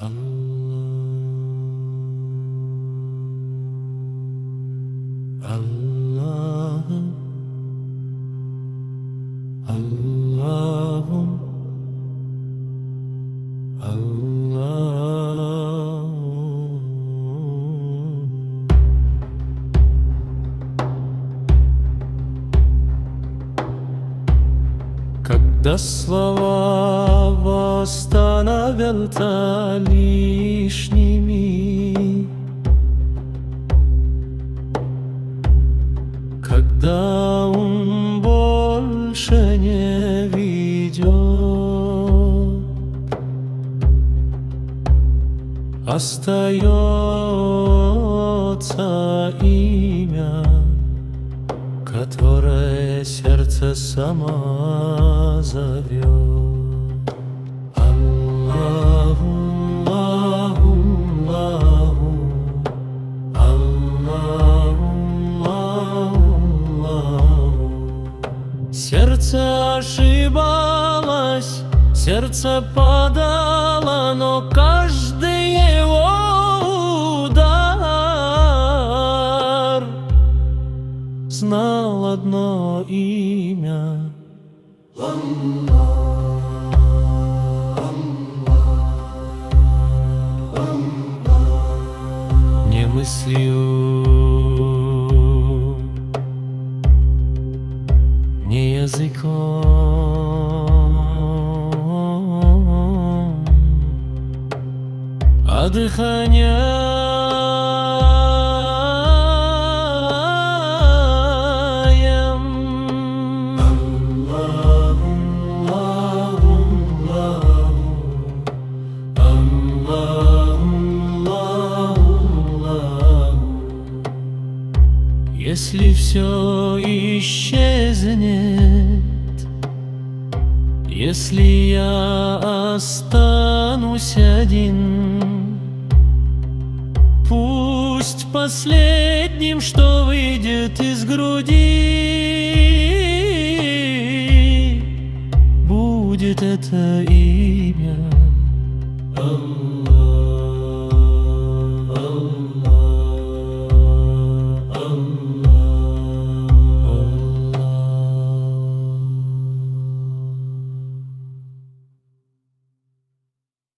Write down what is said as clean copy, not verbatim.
Когда слова восстановятся лишними, когда он больше не ведет, остается имя, которое сердце само зовет. Аллаху, Аллаху, Аллаху, Аллаху, Аллаху. Сердце ошибалось, сердце падало, но каждый его удар знал одно имя. Не мыслью, не языком, а дыханием. Если все исчезнет, если я останусь один, пусть последним, что выйдет из груди, будет это имя.